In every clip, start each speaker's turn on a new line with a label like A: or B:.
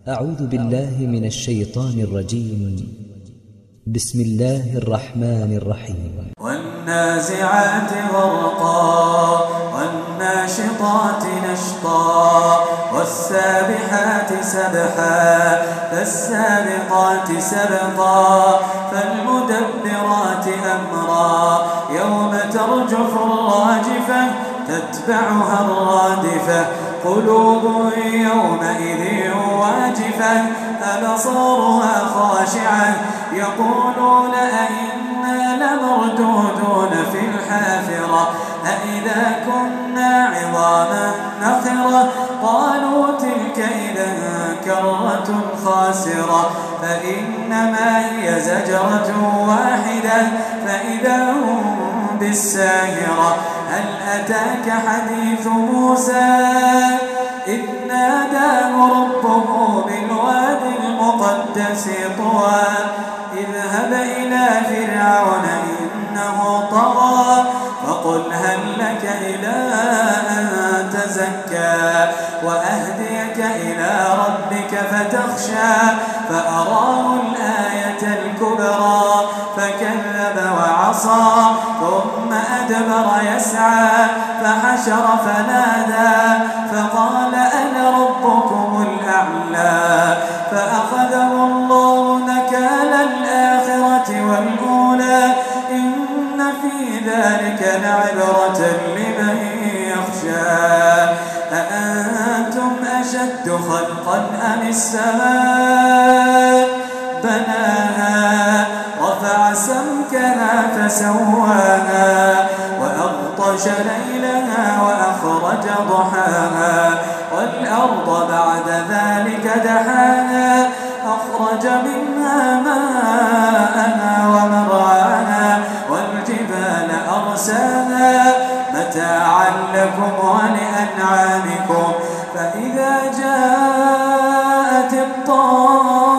A: أعوذ بالله من الشيطان الرجيم. بسم الله الرحمن الرحيم.
B: والنازعات غرقا والناشطات نشطا والسابحات سبحا فالسابقات سبقا فالمدبرات أمرا يوم ترجف الراجفة تتبعها الرادفة قلوب يومئذ واجفة أبصارها خاشعة يقولون أئنا لمردودون في الحافرة أئذا كنا عظاما نخرة قالوا تلك إذا كرة خاسرة فإنما هي زجرة واحدة فإذا هم بالساهرة هل أتاك حديث موسى إذ ناداه ربه بالواد المقدس طوى اذهب إلى فرعون إنه طغى فقل هل لك إلى أن تزكى وأهديك إلى ربك فتخشى فأراه الآية الكبرى فكذب وعصى ثم أدبر يسعى فحشر فنادى فقال أنا ربكم الأعلى فأخذه الله نكال الآخرة والأولى إن في ذلك لعبرة لمن يخشى أأنتم أشد خلقا أم السماء بناها رفع سمكها فسواها وأغطش ليلها وأخرج ضحاها والأرض بعد ذلك دحاها أخرج منها ماءها ومرعاها والجبال أرساها متاعا لكم ولأنعامكم فإذا جاءت الطامة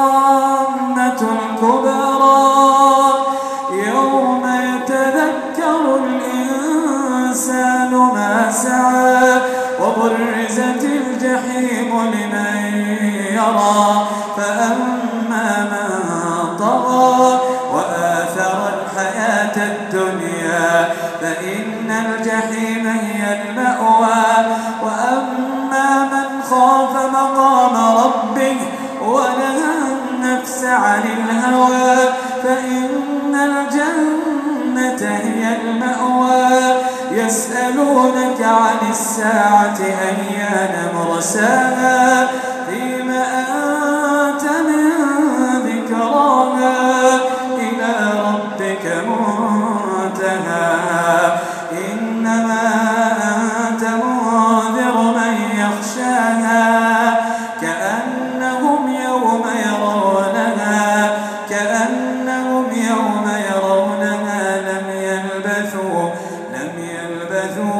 B: الكبرى يوم يتذكر الإنسان ما سعى وبرزت الجحيم لمن يرى فأما من طغى وآثر الحياة الدنيا فإن الجحيم هي المأوى وأما من خاف مقام ربه ونهى النفس عن الهوى فإن الجنة هي المأوى يسألونك عن الساعة أيان مرساها فيما أنت من ذكراها إلى ربك منتهاها إنما أنت منذر من يخشاها كأنهم يوم يرونها لم يلبثوا